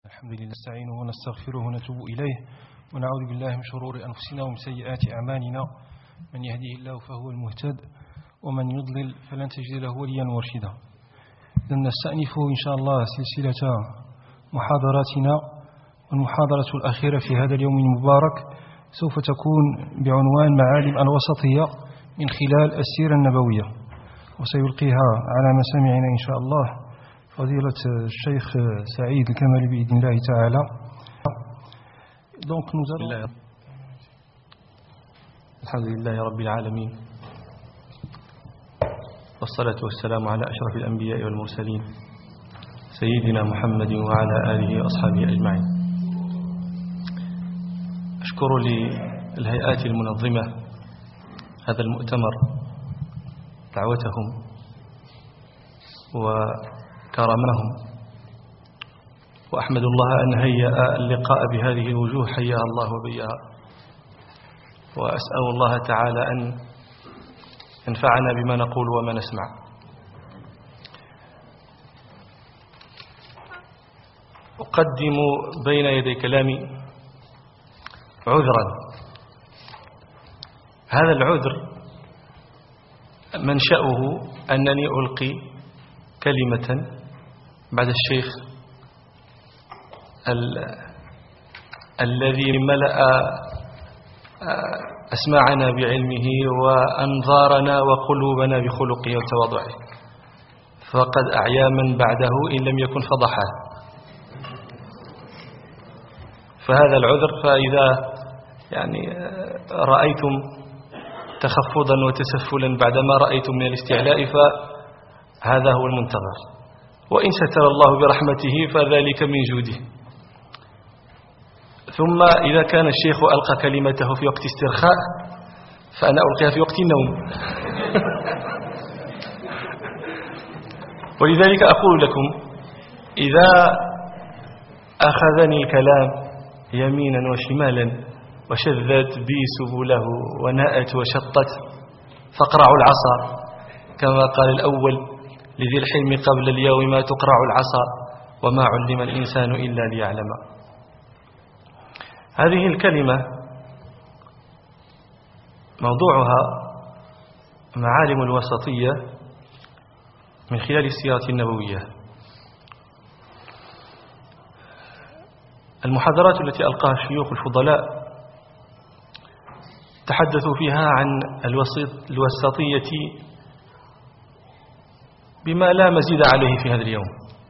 الحمد لله نستعينه ونستغفره ونتوب إليه ونعوذ بالله من شرور أنفسنا ومن سيئات أعمالنا. من يهديه الله فهو المهتد ومن يضلل فلن تجد له وليا مرشدا. إذن نستأنف إن شاء الله سلسلة محاضراتنا، والمحاضرة الأخيرة في هذا اليوم المبارك سوف تكون بعنوان معالم الوسطية من خلال السيرة النبوية، وسيلقيها على مسامعنا إن شاء الله فضيلة الشيخ سعيد الكمالي بإذن الله تعالى. الحمد لله رب العالمين، والصلاة والسلام على أشرف الأنبياء والمرسلين سيدنا محمد وعلى آله وأصحابه أجمعين. أشكر للهيئات المنظمة هذا المؤتمر دعوتهم وكرمهم، وأحمد الله أن هيأ اللقاء بهذه الوجوه حياها الله وبيها، وأسأل الله تعالى أن ينفعنا بما نقول وما نسمع. أقدم بين يدي كلامي عذرا. هذا العذر منشأه أنني ألقي كلمة بعد الشيخ الذي ملأ أسماعنا بعلمه وأنظارنا وقلوبنا بخلقه وتواضعه، فقد أعيا من بعده إن لم يكن فضحه. فهذا العذر، فإذا رأيتم تخفضا وتسفلا بعدما رأيتم من الاستعلاء فهذا هو المنتظر، وإن ستر الله برحمته فذلك من جوده. ثم إذا كان الشيخ ألقى كلمته في وقت استرخاء فأنا ألقيها في وقت النوم. ولذلك أقول لكم إذا أخذني الكلام يمينا وشمالا وشذت بي سبله ونأت وشطت فاقرعوا العصا، كما قال الأول لذي الحلم قبل اليوم ما تقرع العصا وما علم الإنسان إلا ليعلم. هذه الكلمة موضوعها معالم الوسطية من خلال السيرة النبوية. المحاضرات التي ألقاها الشيوخ الفضلاء تحدثوا فيها عن الوسطية بما لا مزيد عليه في هذا اليوم،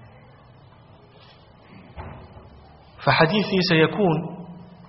فحديثي سيكون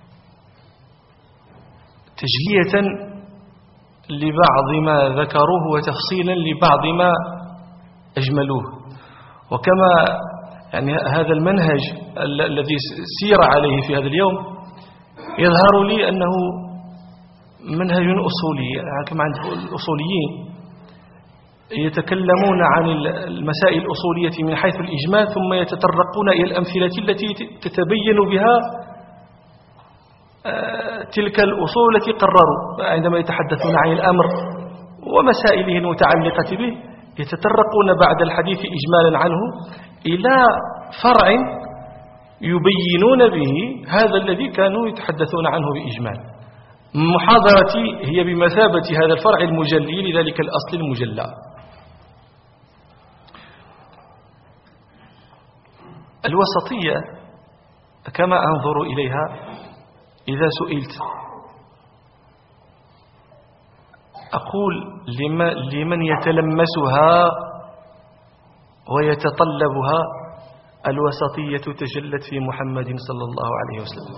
تجلية لبعض ما ذكروه وتفصيلا لبعض ما أجملوه. وكما هذا المنهج الذي سير عليه في هذا اليوم يظهر لي أنه منهج أصولي، كما عند الأصوليين يتكلمون عن المسائل الأصولية من حيث الإجمال، ثم يتطرقون إلى الأمثلة التي تتبين بها تلك الأصول التي قرروا. عندما يتحدثون عن الأمر ومسائله المتعلقة به يتطرقون بعد الحديث إجمالا عنه إلى فرع يبينون به هذا الذي كانوا يتحدثون عنه بإجمال. محاضرتي هي بمثابة هذا الفرع المجلي لذلك الأصل المجلى. الوسطية كما أنظر إليها إذا سئلت أقول لمن يتلمسها ويتطلبها الوسطية تجلت في محمد صلى الله عليه وسلم،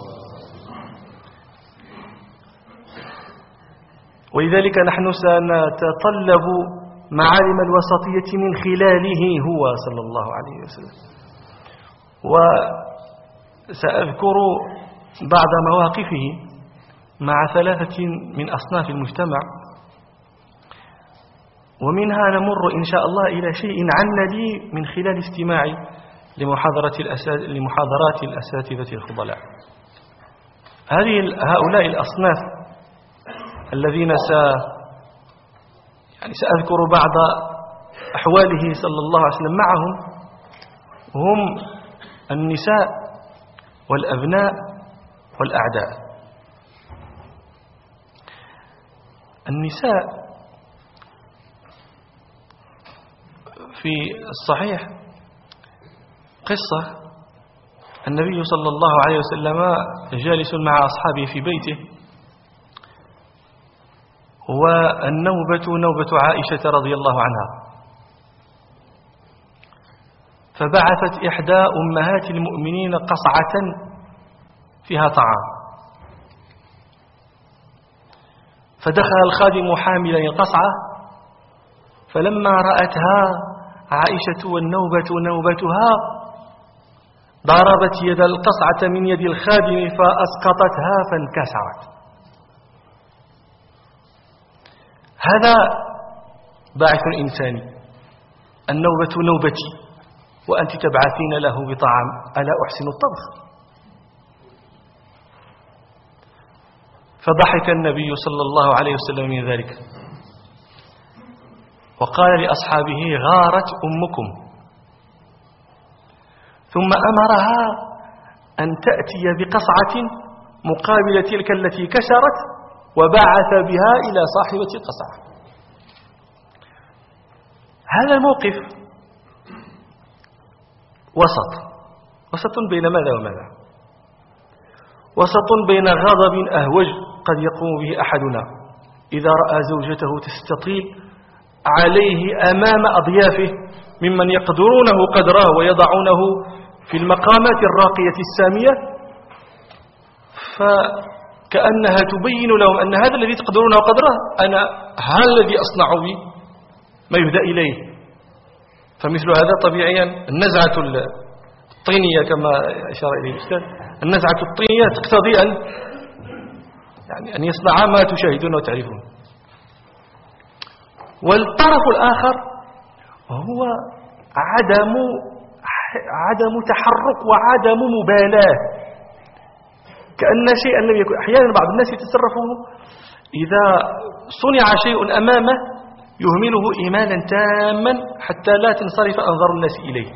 ولذلك نحن سنتطلب معالم الوسطية من خلاله هو صلى الله عليه وسلم. وسأذكر بعض مواقفه مع ثلاثة من أصناف المجتمع، ومنها نمر إن شاء الله إلى شيء عن لي من خلال استماعي لمحاضرات الأساتذة الفضلاء. هؤلاء الأصناف الذين سأذكر بعض أحواله صلى الله عليه وسلم معهم هم النساء والأبناء والأعداء. النساء في الصحيح قصة النبي صلى الله عليه وسلم جالس مع أصحابه في بيته، والنوبة نوبة عائشة رضي الله عنها، فبعثت إحدى أمهات المؤمنين قصعة فيها طعام، فدخل الخادم حاملا القصعة، فلما رأتها عائشة والنوبة نوبتها ضربت يد القصعة من يد الخادم فأسقطتها فانكسرت. هذا باعث إنساني، النوبة نوبتي وأنت تبعثين له بطعام، ألا أحسن الطبخ؟ فضحك النبي صلى الله عليه وسلم من ذلك، وقال لأصحابه: غارت أمكم. ثم أمرها أن تأتي بقصعة مقابل تلك التي كسرت، وبعث بها إلى صاحبة القصعة. هذا الموقف وسط بين ماذا وماذا؟ وسط بين غضب أهوج قد يقوم به أحدنا إذا رأى زوجته تستطيل عليه أمام أضيافه ممن يقدرونه قدره ويضعونه في المقامات الراقية السامية، فكأنها تبين لهم أن هذا الذي تقدرونه قدره أنا هذا الذي أصنع به ما يهدى إليه. فمثل هذا طبيعيا النزعة الطينية كما أشار إليه الأستاذ، النزعة الطينية تقتضي أن يصنع ما تشاهدون وتعرفون. والطرف الآخر هو عدم تحرك وعدم مبالاة، كأن شيئا لم يكن. أحيانا بعض الناس يتصرفون إذا صنع شيء أمامه يهمله إيمانا تاما حتى لا تنصرف أنظار الناس إليه،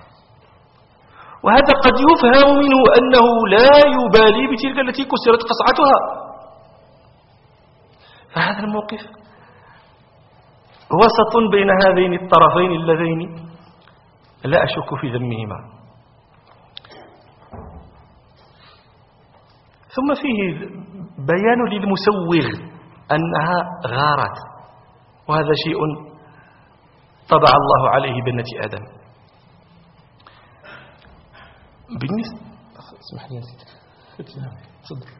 وهذا قد يفهم منه أنه لا يبالي بتلك التي كسرت قصعتها. فهذا الموقف وسط بين هذين الطرفين اللذين لا أشك في ذمهما. ثم فيه بيان للمسوغ أنها غارت، وهذا شيء طبع الله عليه بنة آدم. بالنسبة اسمح لي صدق.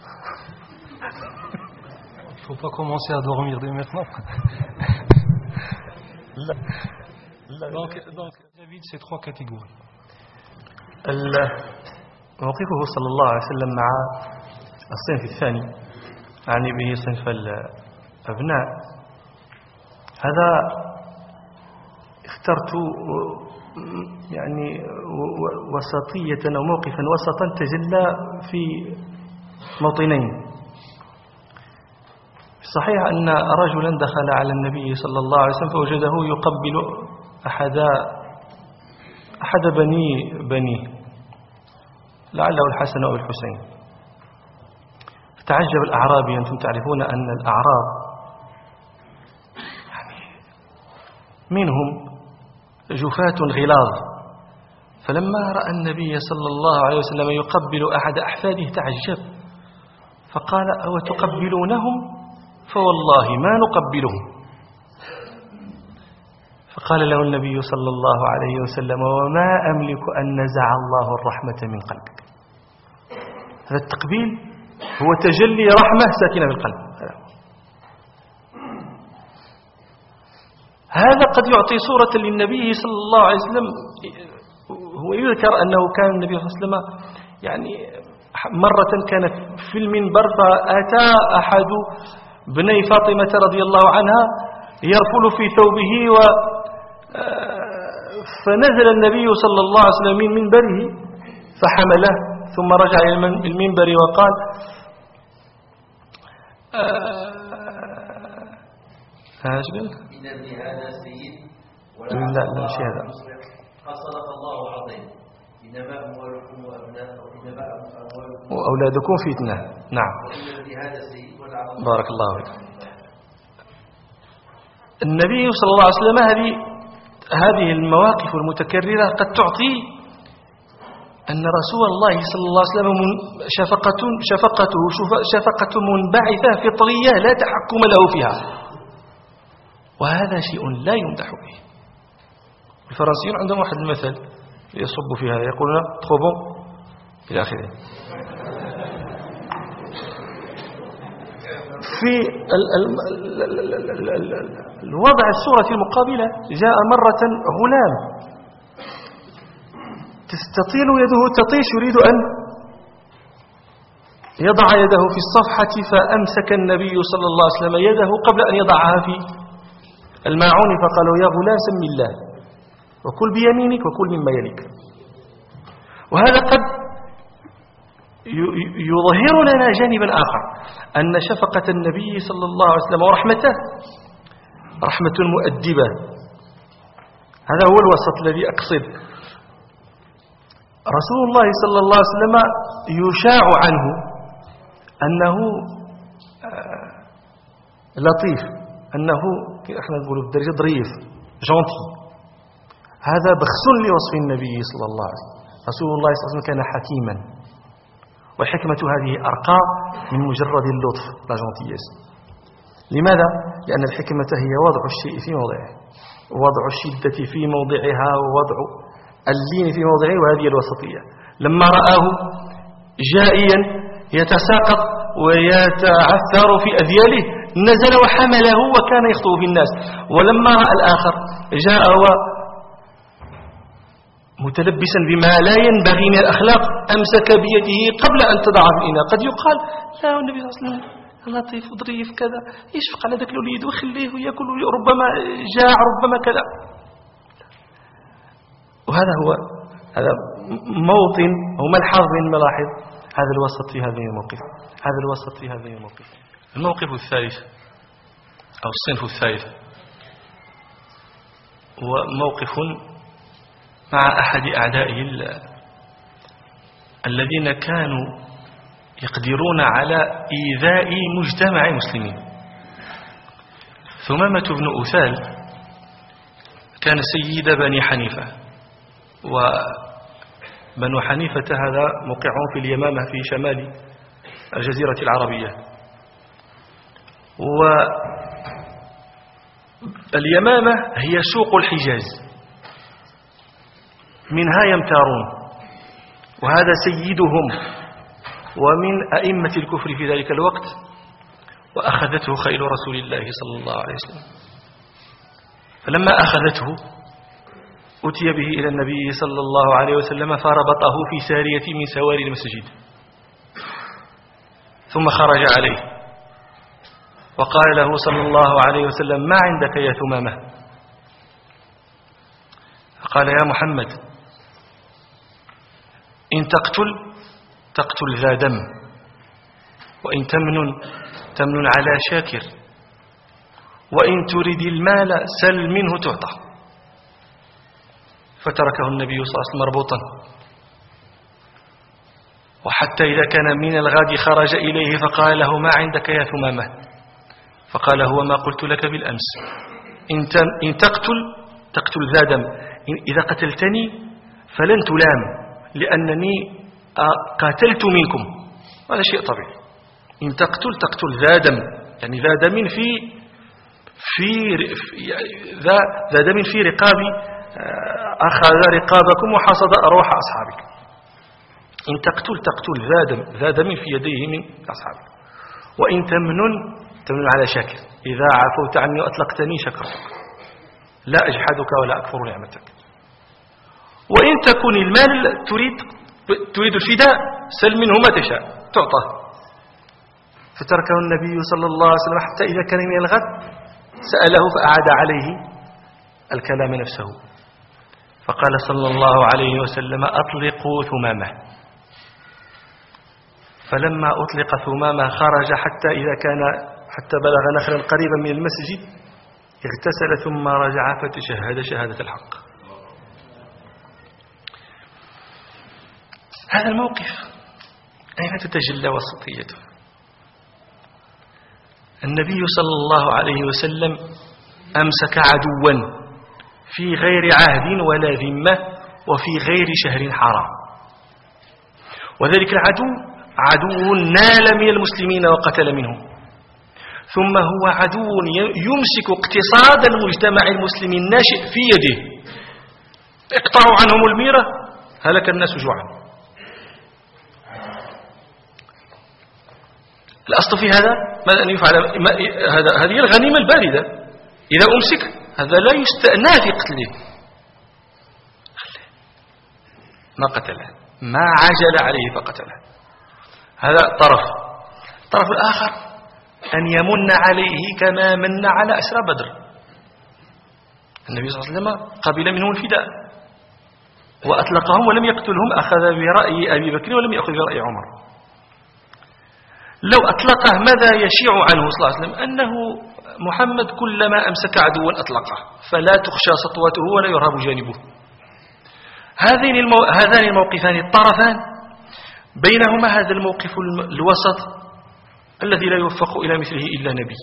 Il ne faut pas commencer à dormir dès maintenant. Donc David, c'est trois catégories. موقفه صلى الله عليه وسلم مع الصنف الثاني، يعني به صنف الأبناء، هذا اخترت يعني وسطية أو موقفا وسطا تجلى في موطنين. صحيح أن رجلا دخل على النبي صلى الله عليه وسلم فوجده يقبل أحد بنيه لعله الحسن أو الحسين، فتعجب الأعرابي. أنتم تعرفون أن الأعراب يعني منهم جفاة غلاظ، فلما رأى النبي صلى الله عليه وسلم يقبل أحد أحفاده تعجب، فقال: أو تقبلونهم؟ فوالله ما نقبلهم. فقال له النبي صلى الله عليه وسلم: وما أملك أن نزع الله الرحمة من قلبك. هذا التقبيل هو تجلي رحمة ساكنة في القلب. هذا قد يعطي صورة للنبي صلى الله عليه وسلم. هو يذكر أنه كان النبي صلى الله عليه وسلم يعني مرة كان في المنبر، فأتى أحد بني فاطمة رضي الله عنها يرفل في ثوبه، فنزل النبي صلى الله عليه وسلم من منبره فحمله، ثم رجع إلى المنبر وقال: إن ابن هذا سيد لا مش هذا. صدق الله العظيم. إن وأولادكم فتنة. نعم. بارك الله فيك. النبي صلى الله عليه وسلم هذه المواقف المتكررة قد تعطي أن رسول الله صلى الله عليه وسلم شفقته شفقة منبعثة فطرية لا تحكم له فيها، وهذا شيء لا يمدح به. الفرنسيون عندهم واحد المثل يصب في هذا، يقولون تخوبون إلى آخره. في الوضع الصورة المقابلة جاء مرة غلام تستطيل يده تطيش، يريد أن يضع يده في الصفحة، فأمسك النبي صلى الله عليه وسلم يده قبل أن يضعها في الماعون، فقالوا يا غلام سم الله وكل بيمينك وكل مما يليك. وهذا قد يظهر لنا جانبا آخر، أن شفقة النبي صلى الله عليه وسلم ورحمته رحمة مؤدبة. هذا هو الوسط الذي أقصد. رسول الله صلى الله عليه وسلم يشاع عنه أنه لطيف، أنه احنا نقول بدرجة ظريف جونتي. هذا بخس لوصف النبي صلى الله عليه وسلم. رسول الله صلى الله عليه وسلم كان حكيما، والحكمة هذه أرقى من مجرد اللطف لا جونتيس. لماذا؟ لأن الحكمة هي وضع الشيء في موضعه، ووضع الشدة في موضعها، ووضع اللين في موضعه، وهذه الوسطية. لما رآه جائيا يتساقط ويتعثر في أذياله نزل وحمله وكان يخطو في الناس. ولما رأى الآخر جاء متلبسا بما لا ينبغي من الأخلاق أمسك بيده قبل أن تضع في الإناء. قد يقال لا، النبي صلى الله عليه وسلم لطيف وظريف كذا، يشفق على ذاك الوليد ويخليه ويأكل، ربما جاع ربما كذا. وهذا هو هذا موطن أو ملحظ من ملاحظ هذا الوسط في هذه الموقف. هذا الوسط في هذه الموقف. الموقف الثالث أو الصنف الثالث هو موقف مع أحد أعدائه الذين كانوا يقدرون على إيذاء مجتمع المسلمين. ثمامة بن أثال كان سيد بني حنيفة، وبنو حنيفة هذا موقعهم في اليمامة في شمال الجزيرة العربية. واليمامة هي سوق الحجاز، منها يمتارون، وهذا سيدهم ومن أئمة الكفر في ذلك الوقت. وأخذته خيل رسول الله صلى الله عليه وسلم، فلما أخذته أتي به إلى النبي صلى الله عليه وسلم فربطه في سارية من سواري المسجد، ثم خرج عليه وقال له صلى الله عليه وسلم ما عندك يا ثمامة؟ فقال يا محمد إن تقتل ذا دم، وإن تمنن على شاكر، وإن تريد المال سل منه تعطى. فتركه النبي صلى الله عليه وسلم مربوطا، وحتى إذا كان من الغد خرج إليه فقال له ما عندك يا ثمامة؟ فقال هو ما قلت لك بالأمس، إن تقتل ذا دم، إذا قتلتني فلن تلام لأنني قاتلت منكم، هذا شيء طبيعي. إن تقتل ذا دم، يعني ذا دم ذا دم في رقابي، أخذ رقابكم وحصد أرواح أصحابك. إن تقتل ذا دم في يديه من أصحابك. وإن تمنن على شاكر، إذا عفوت عني وأطلقتني شكرتك، لا أجحدك ولا أكفر نعمتك. وإن تكون المال تريد الفداء سل منه ما تشاء تعطى. فتركه النبي صلى الله عليه وسلم حتى إذا كان من الغد سأله فأعاد عليه الكلام نفسه، فقال صلى الله عليه وسلم أطلقوا ثمامة. فلما أطلق ثمامة خرج حتى بلغ نخلا قريبا من المسجد، اغتسل ثم رجع فتشهد شهادة الحق. هذا الموقف أين تتجلى وسطيته؟ النبي صلى الله عليه وسلم أمسك عدوا في غير عهد ولا ذمة وفي غير شهر حرام، وذلك العدو عدو نال من المسلمين وقتل منهم، ثم هو عدو يمسك اقتصاد المجتمع المسلم الناشئ في يده. اقطعوا عنهم الميرة هلك الناس جوعا. الأصل في هذا ماذا أن يفعل؟ هذه الغنيمة الباردة إذا أمسك هذا لا يستأنى في قتله، ما قتله، ما عجل عليه فقتله. هذا طرف. الطرف الآخر أن يمن عليه كما من على أسرى بدر. النبي صلى الله عليه وسلم قبل منهم الفداء وأطلقهم ولم يقتلهم، أخذ برأي أبي بكر ولم يأخذ برأي عمر. لو أطلقه ماذا يشيع عنه صلى الله عليه وسلم؟ أنه محمد كلما أمسك عدوا أطلقه، فلا تخشى سطوته ولا يرهب جانبه. هذان الموقفان الطرفان، بينهما هذا الموقف الوسط الذي لا يوفق إلى مثله إلا نبي.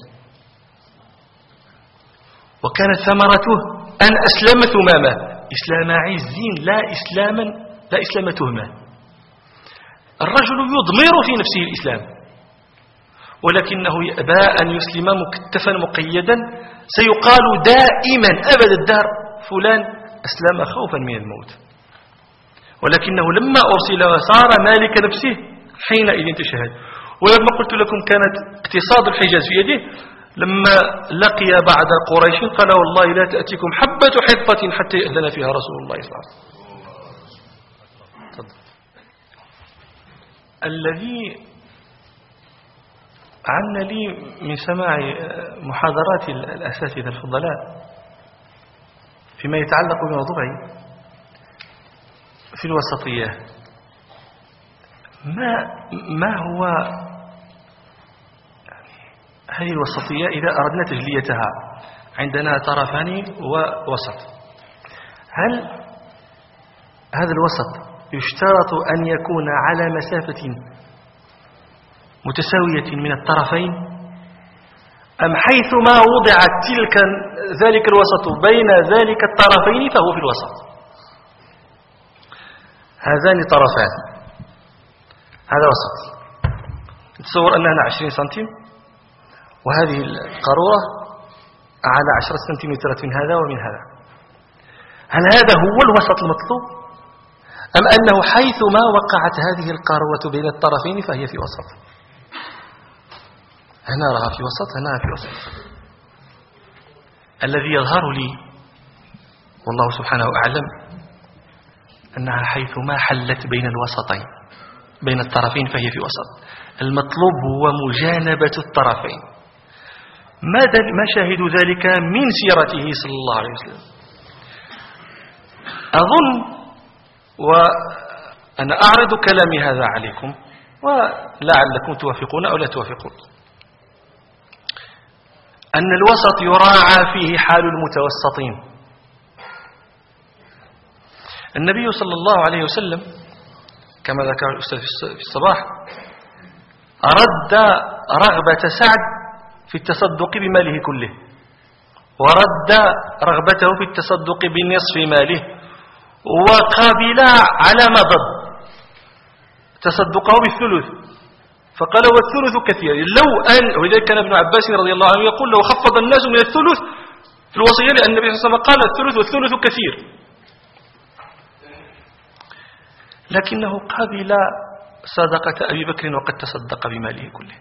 وكانت ثمرته أن أسلم ثمامة إسلام عز لا إسلام تهمة. الرجل يضمر في نفسه الإسلام ولكنه يأبى أن يسلم مكتفا مقيدا، سيقال دائما أبد الدهر فلان أسلم خوفا من الموت، ولكنه لما أرسل وصار مالك نفسه حينئذ تشهد. ولما قلت لكم كانت اقتصاد الحجاز في يده، لما لقي بعد قريش قال والله لا تأتيكم حبة حطة حتى يأذن فيها رسول الله صلى الله عليه وسلم. الذي عنا لي من سماع محاضرات الأساتذة الفضلاء فيما يتعلق بموضوعي في الوسطية، ما هو هذه الوسطية إذا أردنا تجليتها؟ عندنا طرفان ووسط. هل هذا الوسط يشترط أن يكون على مسافة متساوية من الطرفين، أم حيثما وضعت ذلك الوسط بين ذلك الطرفين فهو في الوسط؟ هذان طرفان، هذا وسط. تصور أننا 20 سنتيم وهذه القارورة على 10 سنتيمترات من هذا ومن هذا. هل هذا هو الوسط المطلوب، أم أنه حيثما وقعت هذه القارورة بين الطرفين فهي في وسط؟ هنا رها في وسط، هنا في وسط. الذي يظهر لي والله سبحانه أعلم أنها حيثما حلت بين الوسطين بين الطرفين فهي في وسط. المطلوب هو مجانبة الطرفين. ما شاهد ذلك من سيرته صلى الله عليه وسلم؟ أظن وأنا أعرض كلامي هذا عليكم ولعلكم توافقون أو لا توافقون، أن الوسط يراعى فيه حال المتوسطين. النبي صلى الله عليه وسلم كما ذكر الأستاذ في الصباح رد رغبة سعد في التصدق بماله كله، ورد رغبته في التصدق بنصف ماله، وقابل على ما ضد تصدقه بالثلث، فقال والثلث كثير. ولذلك كان ابن عباس رضي الله عنه يقول لو خفض الناس من الثلث في الوصية، لأن النبي صلى الله عليه وسلم قال الثلث والثلث كثير، لكنه قابل صدقة أبي بكر وقد تصدق بماله كله.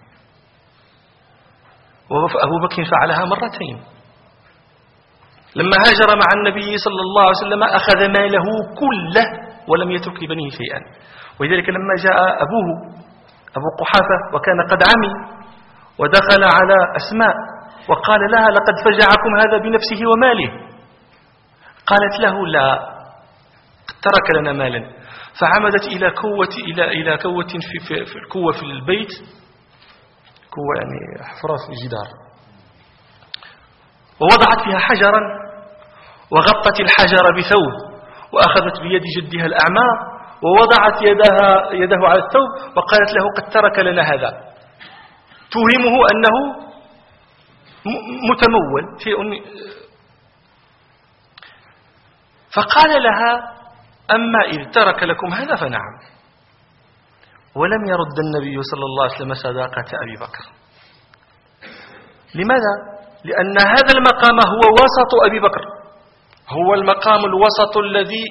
وأبو بكر فعلها مرتين. لما هاجر مع النبي صلى الله عليه وسلم أخذ ماله كله ولم يترك لبنيه شيئا. ولذلك لما جاء أبوه أبو قحافة وكان قد عمي ودخل على أسماء وقال لها لقد فجعكم هذا بنفسه وماله، قالت له لا، ترك لنا مالا. فعمدت إلى كوة في الكوة في البيت، كوة يعني حفرة في الجدار، ووضعت فيها حجرا وغطت الحجر بثوب، وأخذت بيد جدها الأعمى ووضعت يده على الثوب وقالت له قد ترك لنا هذا، توهمه أنه متمول شيء. فقال لها أما إذ ترك لكم هذا فنعم. ولم يرد النبي صلى الله عليه وسلم صداقة أبي بكر. لماذا؟ لأن هذا المقام هو وسط أبي بكر، هو المقام الوسط الذي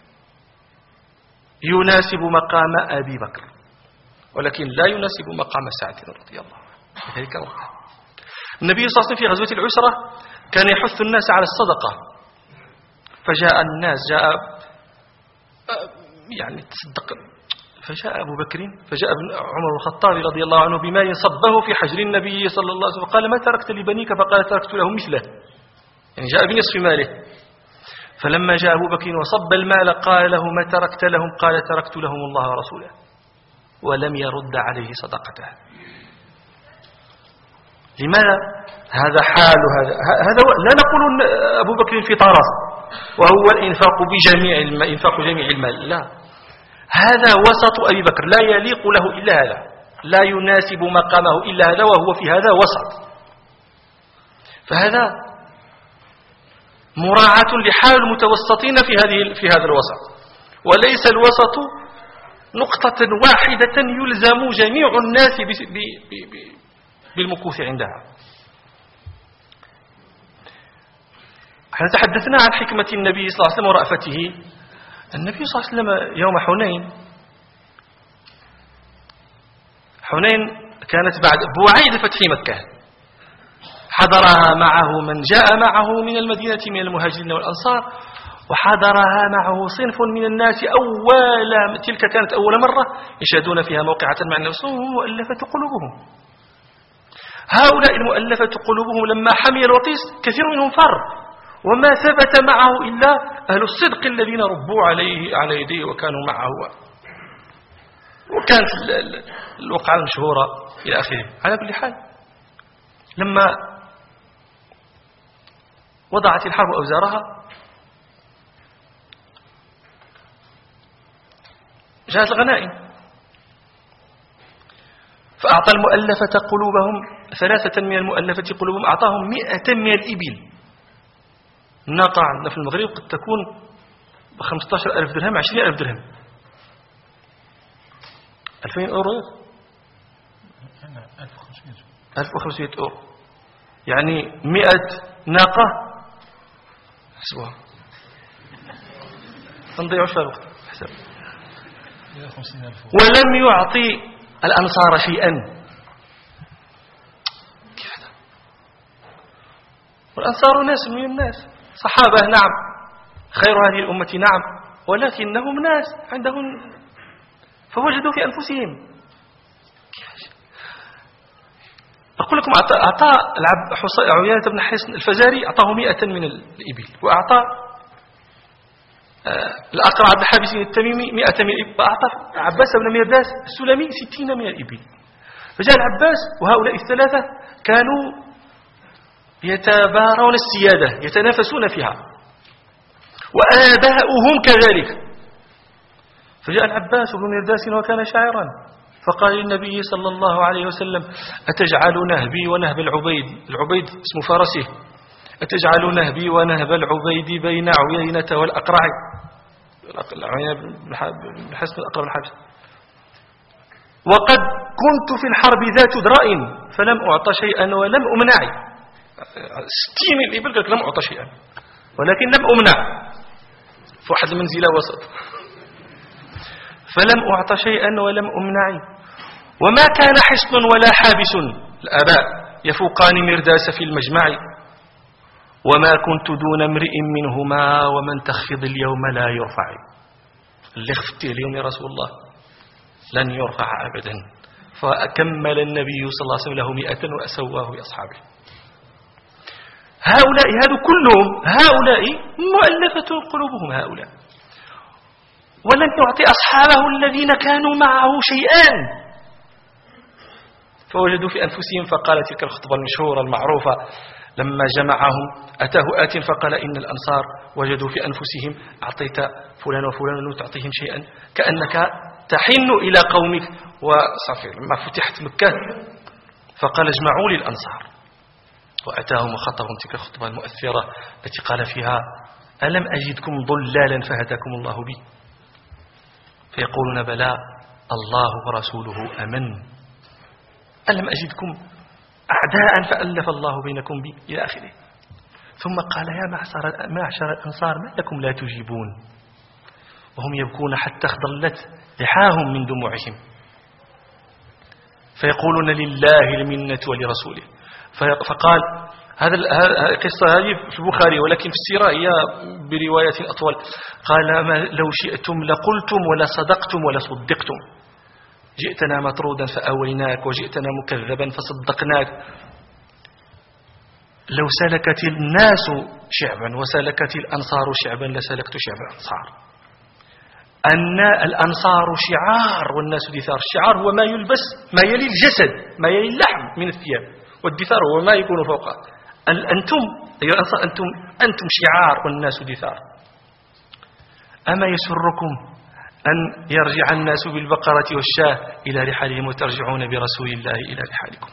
يناسب مقام أبي بكر، ولكن لا يناسب مقام سعد رضي الله عنه. ذلك النبي صلى الله عليه وسلم في غزوة العسرة كان يحث الناس على الصدقة، فجاء الناس تصدق، فجاء أبو بكر، فجاء عمر الخطاب رضي الله عنه بمال صبه في حجر النبي صلى الله عليه وسلم، فقال ما تركت لبنيك؟ فقال تركت لهم مثله، يعني جاء بنصف ماله. فلما جاء أبو بكر وصب المال قال له ما تركت لهم؟ قال تركت لهم الله ورسوله، ولم يرد عليه صدقته. لماذا؟ هذا حال هذا لا نقول أبو بكر في طرف وهو الإنفاق إنفاق جميع المال، لا، هذا وسط أبي بكر، لا يليق له إلا هذا، لا يناسب مقامه إلا هذا، وهو في هذا وسط. فهذا مراعاة لحال المتوسطين في هذا الوسط، وليس الوسط نقطة واحدة يلزم جميع الناس بالمكوث عندها. احنا تحدثنا عن حكمة النبي صلى الله عليه وسلم ورأفته. النبي صلى الله عليه وسلم يوم حنين كانت بعد بوعيد فتح مكة، حضرها معه من جاء معه من المدينة من المهاجرين والأنصار، وحضرها معه صنف من الناس تلك كانت أول مرة يشهدون فيها موقعة مع النبي صلى الله عليه وسلم مؤلفة قلوبهم. هؤلاء المؤلفة قلوبهم لما حمي الوطيس كثير منهم فر، وما ثبت معه إلا أهل الصدق الذين ربوا على يديه وكانوا معه، وكانت الوقعة المشهورة إلى آخره. على كل حال لما وضعت الحرب أوزارها جاءت الغنائم، فأعطى المؤلفة قلوبهم 3 من المؤلفة قلوبهم أعطاهم 100 من الإبل. الناقة عندنا في المغرب قد تكون ب15,000 درهم 20,000 درهم 2000 أورو 1500 أورو، يعني 100 ناقة حسبوها نضيعوش فيها الوقت حساب. ولم يعطي الأنصار شيئا. كيف هذا؟ والأنصار ناس من الناس، صحابة نعم، خير هذه الأمة نعم، ولكنهم ناس عندهم فوجدوا في أنفسهم. أقول لكم أعطى عيينة بن حصن الفزاري أعطاه 100 من الإبل، وأعطى الأقرع بن حابس التميمي 100 من الإبل، وأعطى عباس بن مرداس السلمي 60 من الإبل. فجاء العباس وهؤلاء الثلاثة كانوا يتبارون السيادة، يتنافسون فيها، وآباؤهم كذلك. فجاء العباس بن مرداس وكان شاعرا، فقال للنبي صلى الله عليه وسلم أتجعل نهبي ونهب العبيد اسم فرسه، أتجعل نهبي ونهب العبيد بين عيينة والأقرع، عيينة بن حصن الأقرع بن حابس، وقد كنت في الحرب ذات ذراء فلم أعطى شيئا ولم أمنع. 60 الإبل قال لم أعطى شيئا ولكن لم أمنع، في واحد المنزلة وسط، فلم أعطى شيئا ولم أمنع. وما كان حصن ولا حابس الآباء يفوقان مرداس في المجمع، وما كنت دون امرئ منهما ومن تخفض اليوم لا يرفع. اللي خفته اليوم يا رسول الله لن يرفع أبدا. فأكمل النبي صلى الله عليه وسلم له 100 وأسواه بأصحابه. هؤلاء كلهم هؤلاء مؤلفة قلوبهم هؤلاء، ولم يعطي أصحابه الذين كانوا معه شيئا، فوجدوا في أنفسهم، فقال تلك الخطبة المشهورة المعروفة لما جمعهم أتاه آت فقال إن الأنصار وجدوا في أنفسهم أعطيت فلان وفلان تعطيهم شيئا كأنك تحن إلى قومك. وصافي لما فتحت مكة فقال اجمعوا لي الأنصار، وأتاهم وخطبهم تلك الخطبة المؤثرة التي قال فيها ألم أجدكم ضلالا فهداكم الله بي؟ فيقولون بلى الله ورسوله أمن. ألم أجدكم أعداء فألف الله بينكم بي إلى آخره. ثم قال يا معشر الأنصار ما لكم لا تجيبون وهم يبكون حتى اخضلت لحاهم من دموعهم، فيقولون لله المنة ولرسوله. فقال هذا القصة هذه في البخاري ولكن في السيرة هي برواية أطول. قال لو شئتم لقلتم ولا صدقتم ولا صدقتم، جئتنا مطرودا فأويناك وجئتنا مكذبا فصدقناك. لو سلكت الناس شعبا وسلكت الأنصار شعبا لسلكت شعب الأنصار. أن الأنصار شعار والناس دثار. الشعار هو ما يلبس ما يلي الجسد ما يلي اللحم من الثياب، والدثار هو ما يكون فوقه. أنتم أيها الأنصار أنتم شعار والناس دثار. أما يسركم أن يرجع الناس بالبقرة والشاة إلى رحالهم وترجعون برسول الله إلى رحالكم؟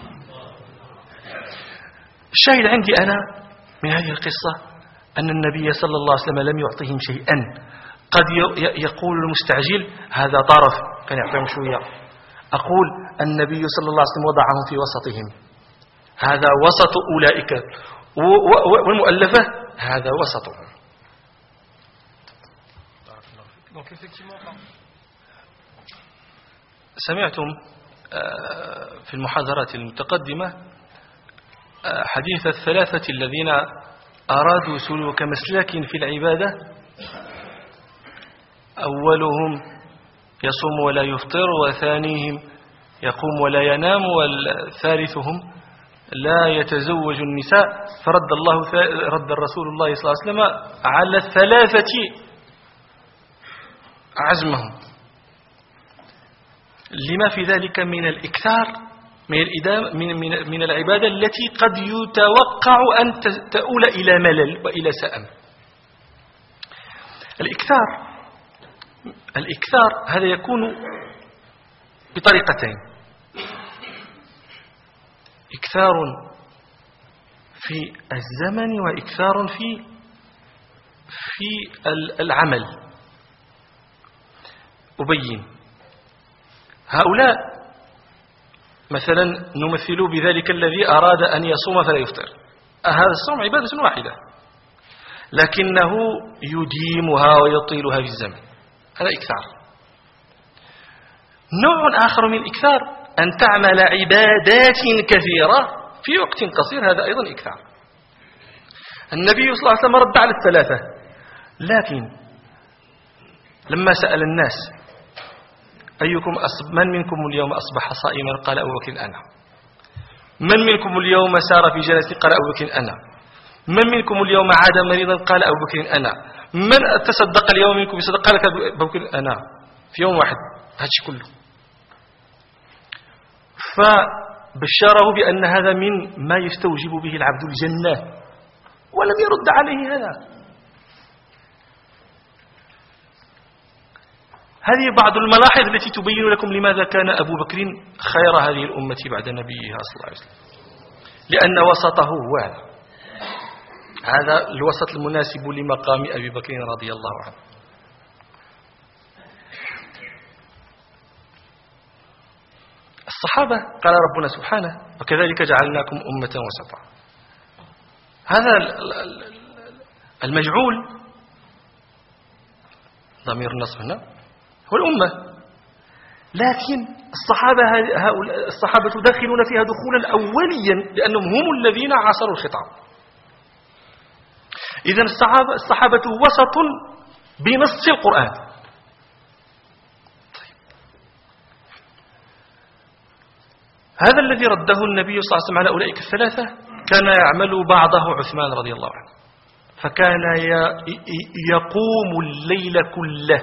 الشاهد عندي أنا من هذه القصة أن النبي صلى الله عليه وسلم لم يعطيهم شيئا. قد يقول المستعجل هذا طرف كان يعطيهم شوية. أقول النبي صلى الله عليه وسلم وضعهم في وسطهم، هذا وسط أولئك، والمؤلفة هذا وسطهم. سمعتم في المحاضرات المتقدمة حديث الثلاثة الذين أرادوا سلوك مسلك في العبادة. أولهم يصوم ولا يفطر، وثانيهم يقوم ولا ينام، والثالثهم لا يتزوج النساء. فرد الرسول الله صلى الله عليه وسلم على الثلاثة عزمهم، لما في ذلك من الإكثار من العبادة التي قد يتوقع أن تؤول إلى ملل وإلى سأم. الإكثار هذا يكون بطريقتين: إكثار في الزمن وإكثار في العمل. أبين. هؤلاء مثلا نمثل بذلك الذي أراد أن يصوم فلا يفطر. هذا الصوم عبادة واحدة لكنه يديمها ويطيلها في الزمن، هذا إكثار. نوع آخر من الإكثار أن تعمل عبادات كثيرة في وقت قصير، هذا أيضا إكثار. النبي صلى الله عليه وسلم رد على الثلاثة، لكن لما سأل الناس من منكم اليوم أصبح صائما؟ قال أبو بكر أنا. من منكم اليوم سار في جلسة؟ قال أبو بكر أنا. من منكم اليوم عاد مريضا؟ قال أبو بكر أنا. من تصدق اليوم منكم بصدقة؟ قال أبو بكر أنا. في يوم واحد هذا كله. فبشره بأن هذا من ما يستوجب به العبد الجنة، ولم يرد عليه هذا. هذه بعض الملاحظ التي تبين لكم لماذا كان أبو بكر خير هذه الأمة بعد نبيها صلى الله عليه وسلم، لأن وسطه هو هذا الوسط المناسب لمقام أبي بكر رضي الله عنه. الصحابة قال ربنا سبحانه وكذلك جعلناكم أمة وسطا. هذا المجعول ضمير النصب هنا هو الأمة، لكن الصحابة داخلون فيها دخولا أوليا لأنهم هم الذين عاصروا الخطاب. إذن الصحابة وسط بنص القرآن. طيب. هذا الذي رده النبي صلى الله عليه وسلم على أولئك الثلاثة كان يعمل بعضه عثمان رضي الله عنه، فكان يقوم الليل كله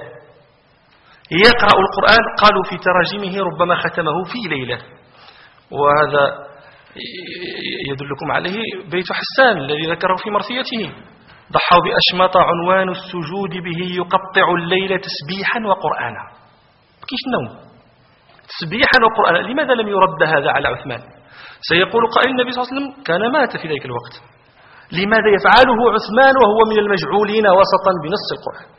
يقرأ القرآن. قالوا في تراجمه ربما ختمه في ليلة، وهذا يدلكم عليه بيت حسان الذي ذكره في مرثيته: ضحوا بأشمط عنوان السجود به يقطع الليل تسبيحا وقرآنا. كيش النوم تسبيحا وقرآنا. لماذا لم يرد هذا على عثمان؟ سيقول قائل: النبي صلى الله عليه وسلم كان مات في ذلك الوقت، لماذا يفعله عثمان وهو من المجعولين وسطا بنص القرآن؟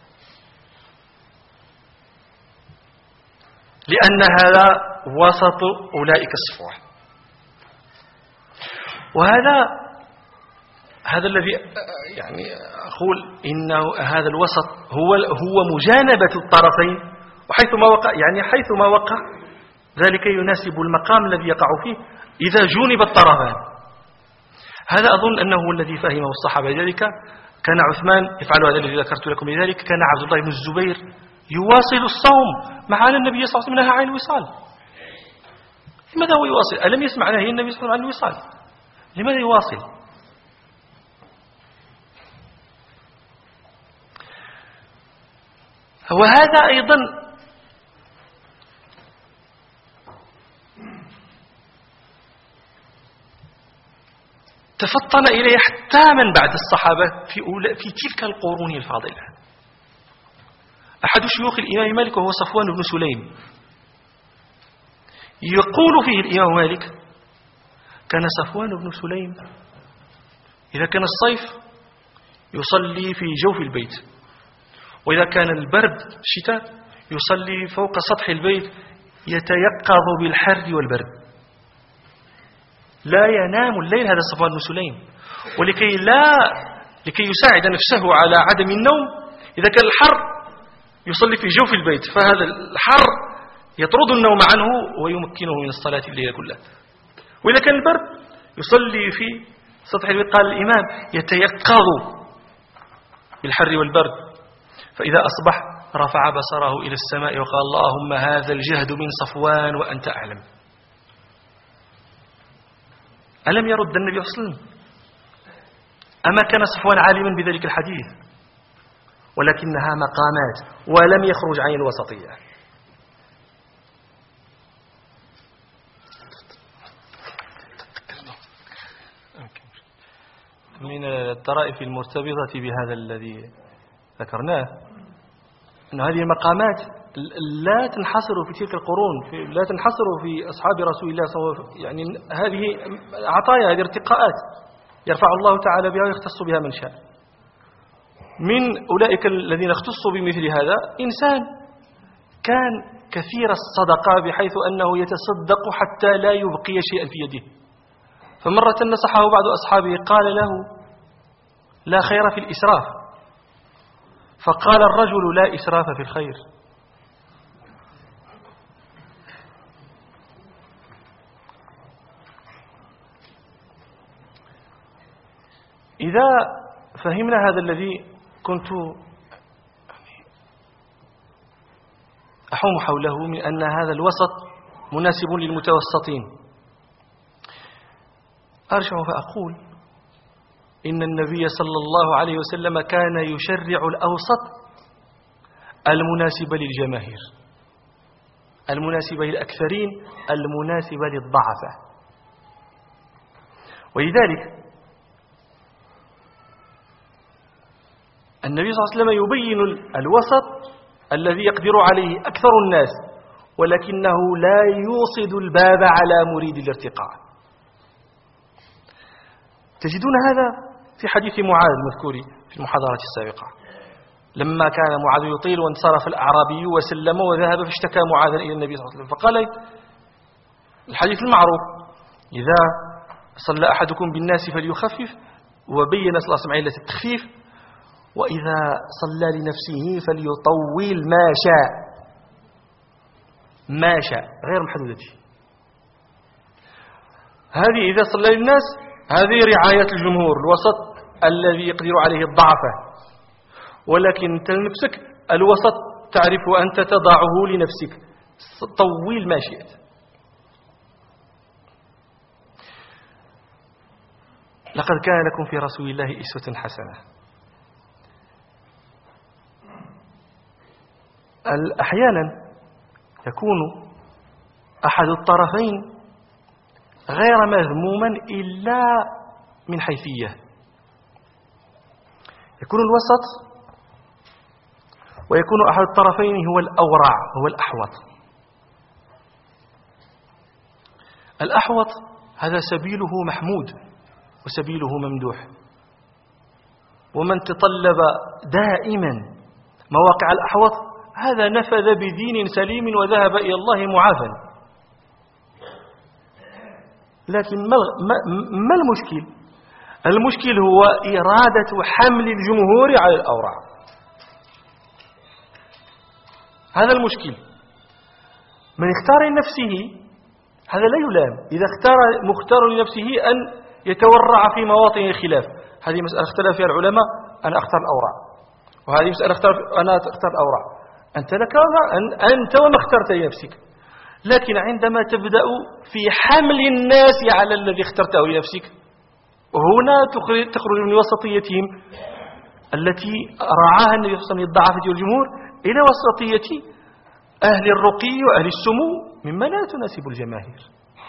لأن هذا وسط أولئك الصفوة. وهذا الذي يعني أقول إنه هذا الوسط هو مجانبة الطرفين، وحيثما وقع يعني حيثما وقع ذلك يناسب المقام الذي يقع فيه إذا جونب الطرفان. هذا أظن أنه هو الذي فهمه الصحابة. لذلك كان عثمان يفعل هذا الذي ذكرت لكم. لذلك كان عبد الله بن الزبير يواصل الصوم مع أن النبي صلى الله عليه وسلم نهى عن الوصال. لماذا هو يواصل؟ ألم يسمع نهي النبي صلى الله عليه وسلم عن الوصال؟ لماذا يواصل؟ وهذا أيضا تفطن إليه حتى من بعد الصحابة في تلك القرون الفاضلة. أحد شيوخ الإمام مالك وهو صفوان بن سليم يقول فيه الإمام مالك: كان صفوان بن سليم إذا كان الصيف يصلي في جوف البيت، وإذا كان البرد الشتاء يصلي فوق سطح البيت يتيقظ بالحر والبرد، لا ينام الليل. هذا صفوان بن سليم. لكي يساعد نفسه على عدم النوم، إذا كان الحر يصلي في جوف البيت، فهذا الحر يطرد النوم عنه ويمكنه من الصلاة الليل كلها. وإذا كان البرد يصلي في سطح البيت، قال الإمام، يتيقظ بالحر والبرد. فإذا أصبح رفع بصره إلى السماء وقال: اللهم هذا الجهد من صفوان وأنت أعلم. ألم يرد النبي صلى الله عليه وسلم؟ أما كان صفوان عالما بذلك الحديث؟ ولكنها مقامات ولم يخرج عن الوسطية. من الطرائف المرتبطة بهذا الذي ذكرناه أن هذه المقامات لا تنحصر في تلك القرون، لا تنحصر في أصحاب رسول الله صلى الله عليه وسلم. يعني هذه عطايا، هذه ارتقاءات يرفع الله تعالى بها ويختص بها من شاء. من أولئك الذين اختصوا بمثل هذا إنسان كان كثير الصدقة بحيث أنه يتصدق حتى لا يبقي شيئا في يده. فمرة نصحه بعض أصحابه قال له: لا خير في الإسراف. فقال الرجل: لا إسراف في الخير. إذا فهمنا هذا الذي كنت أحوم حوله من أن هذا الوسط مناسب للمتوسطين، أرجع فأقول إن النبي صلى الله عليه وسلم كان يشرع الأوسط المناسب للجماهير، المناسب للأكثرين، المناسب للضعفاء. ولذلك النبي صلى الله عليه وسلم يبين الوسط الذي يقدر عليه أكثر الناس، ولكنه لا يوصد الباب على مريد الارتقاء. تجدون هذا في حديث معاذ المذكور في المحاضرة السابقة، لما كان معاذ يطيل وانصرف الأعرابي وسلم وذهب فاشتكى معاذ إلى النبي صلى الله عليه وسلم، فقال الحديث المعروف: إذا صلى أحدكم بالناس فليخفف، وبين صلى الله عليه وسلم علة التخفيف: وإذا صلى لنفسه فليطول ما شاء غير محدودة. هذه إذا صلى للناس هذه رعاية الجمهور، الوسط الذي يقدر عليه الضعفة. ولكن أنت لنفسك الوسط تعرف أنت تضعه لنفسك، طويل ما شئت. لقد كان لكم في رسول الله أسوة حسنة. أحيانا يكون أحد الطرفين غير مذموما إلا من حيثية. يكون الوسط ويكون أحد الطرفين هو الأورع، هو الأحوط. الأحوط هذا سبيله محمود وسبيله ممدوح، ومن تطلب دائما مواقع الأحوط هذا نفذ بدين سليم وذهب إلى الله معافى. لكن ما المشكل؟ المشكل هو إرادة حمل الجمهور على الأورع. هذا المشكل. من اختار لنفسه هذا لا يلام. إذا اختار مختار لنفسه أن يتورع في مواطن الخلاف، هذه مسألة اختلف فيها العلماء، أنا أختار الأورع، وهذه مسألة أنا أختار الأورع. أنت لك أنت وما اخترت لنفسك. لكن عندما تبدأ في حمل الناس على الذي اخترته لنفسك، وهنا تخرج من وسطيتهم التي رعاها النبي صلى الله عليه وسلم الضعافة والجمهور إلى وسطية أهل الرقي وأهل السمو مما لا تناسب الجماهير.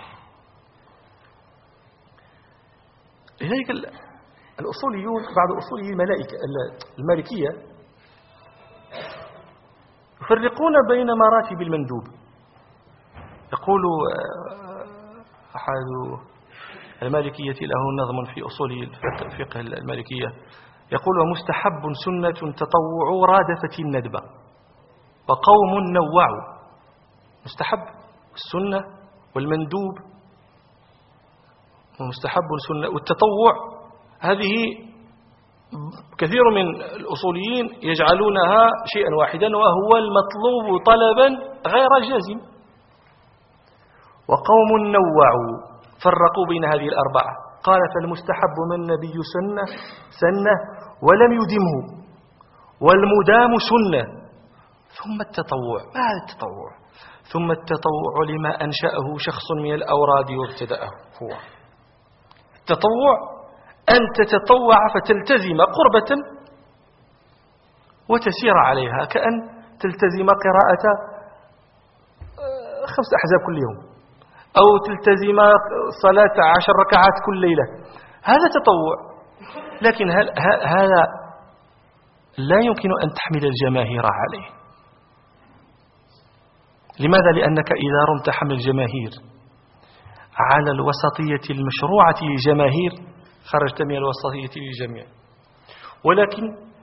لذلك الأصوليون، بعض أصولي المالكية يفرقون بين مراتب المندوب. يقول أحد المالكية له نظم في أصول الفقه المالكية، يقول: ومستحب سنة تطوع رادفة الندبة وقوم نوعوا. مستحب السنة والمندوب ومستحب السنة والتطوع، هذه كثير من الأصوليين يجعلونها شيئا واحدا، وهو المطلوب طلبا غير جازم. وقوم نوعوا فرقوا بين هذه الأربعة، قال: فالمستحب من النبي سنة ولم يدمه، والمدام سنة، ثم التطوع. ما هذا التطوع؟ ثم التطوع لما أنشأه شخص من الأوراد وابتدأه. هو التطوع أن تتطوع فتلتزم قربة وتسير عليها، كأن تلتزم قراءة 5 أحزاب كل يوم، أو تلتزم صلاة 10 ركعات كل ليلة. هذا تطوع. لكن هذا لا يمكن أن تحمل الجماهير عليه. لماذا؟ لأنك إذا رمت حمل الجماهير على الوسطية المشروعة للجماهير خرجت من الوسطية للجميع. ولكن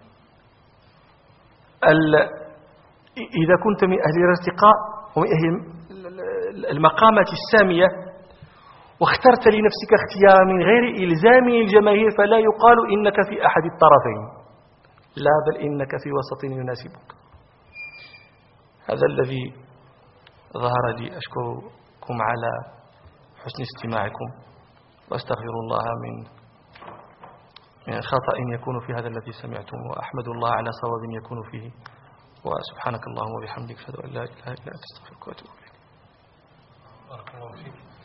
إذا كنت من أهل الارتقاء ومن أهل المقامة السامية واخترت لنفسك اختيارا من غير إلزام الجماهير، فلا يقال إنك في أحد الطرفين، لا، بل إنك في وسط يناسبك. هذا الذي ظهر لي. أشكركم على حسن استماعكم، وأستغفر الله من خطأ يكون في هذا الذي سمعتم، وأحمد الله على صواب يكون فيه. وسبحانك اللهم وبحمدك أشهد أن لا إله إلا أنت أستغفرك وأتوب إليك. بارك الله فيك.